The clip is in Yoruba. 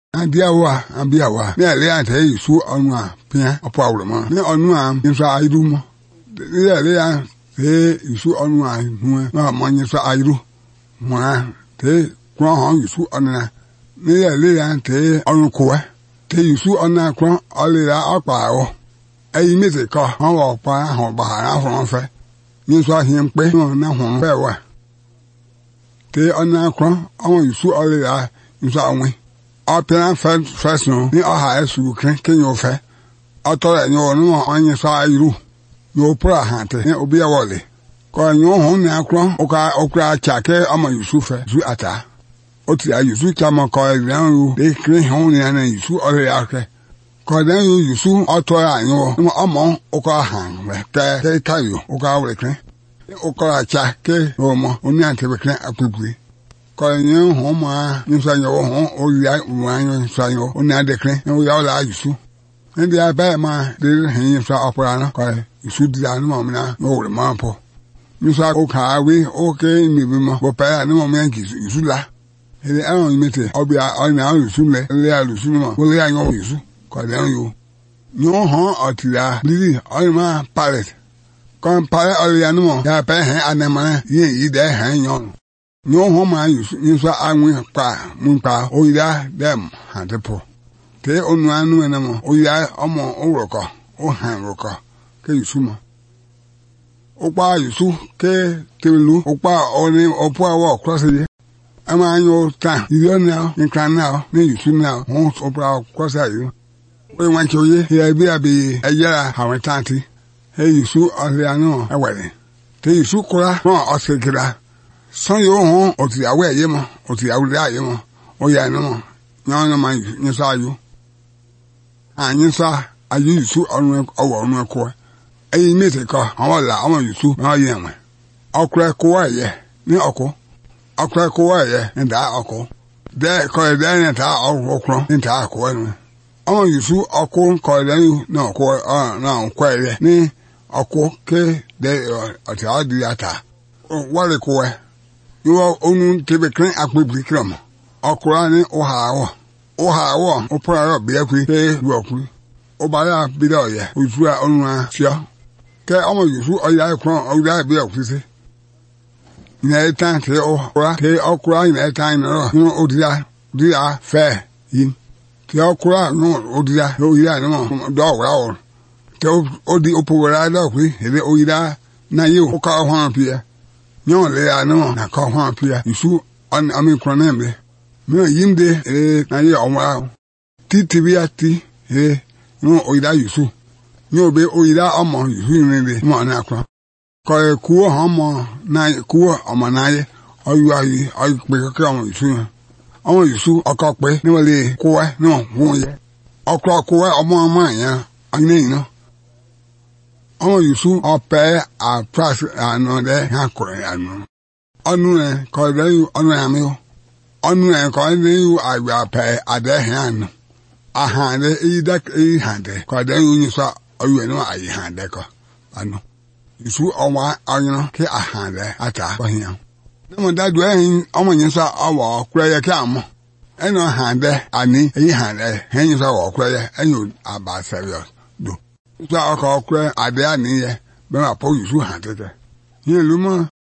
Ambiawa. Me le ante Yusu onwa pia opo awremo. Me onu am nso airu mo. Le ya te Yusu onwa hu na mo nso airu. Mo te kro han Yusu onana. Me le ya te onu ko te Yusu onana kro ole ya opa o. Eyi mi se ko han wo pa han ba ha fon fe. Nso ahien pe na hon fe wa. Te onana kro awon Yusu ole ya nso anwe. Opera first no ni aha esu ken yo fe otora nyo no onye so airu yo pra hante ni obi awole ko nyo ho ni akro okra chake ama Yusufe zu ata oti Yusu chama ko ran yu de kre ho ni na Yusu ore ake ko dan yu Yusu otora nyo mo amo okra han me te tayo okra wole kre okra chake o mo oni ante be kre apupui Koyin homa nsanyo ho oya wanyo nsanyo oni adekre o ya ola Yusu ndi aba ma de hin fa opera no ko Yusu di anu mo na o re ma po nsa o ka we o ke mi bi mo bo pa anu mo men Yusu la ele an imete obi ona Yusu le Yusu mo o le anyo Yusu ko de yo nyo ho otira bili o ma palet kon pare o le anu mo ya pa hen anama yi de hen yo No homa Yusu anwe pa munpa oira dem hantepo te onu anu enamo oira omo oroko o han roko ke Yusu mo opa Yusu ke telu opa oni opo awo cross ye ama anyo ta iyo na nkran na ni Yusu na won opa cross ayo we wan choye ya bi abi ejara hawetanti he Yusu ole anu ewere te Yusu kura no osekira Son yo hon oti awe ye mo oti awure aye mo o ya no mo nyo ma nso ayu anyiso ayu Yusu onu owo onu ko eyi mete ko awon la awon Yusu na ye nwe okra ko ye ni oko okra ko ye nda oko de ko de ni ta okro nta ko ni awon Yusu oko ko de na ko na ko ye ni oko ke de oti adi ata wale ko Yo onu tebe kren akpebri kram. Okura ni ohawo opora ro bi akwi te woku. Obara bi do ye. Ojua onwa fio. Ke omo Yusu oya kron oya bi akwi se. Ina etan te okura te okura ina etan no no odia fe yin. Te okura no odia no do wa te odi opora do kwi ele oida na ye o ka hwan pia. Nyo le anu na ko hwan pia Yusu on ami kronembe me yimde na ye onwa titibiati no oida Yusu nyo be oida omo Yusu nbe mo na akro ko kuo homo na kuo omo na ye oyu ayi oyu pe ko omo Yusu okope ni wole kuo no hu ye okro kuo omo ma ya ani no Omo Yusu ope a pras anu de ha kore anu. Onu ko de yu onu ame o. Onu ko de yu agba pe ade han. Aha de ida hande. Ko de yu ni so oyu no ayi hande ko. Anu. Yusu owa anyo ke aha de ata ko hian. Na mo da do hin omo yin so awo kure ye ke amo. Eno hande ani yi hande. Hen so awo kure ye enyo aba serious do. Sa aka okre ade ani ye be ma po Yusu hantete. Ye lumo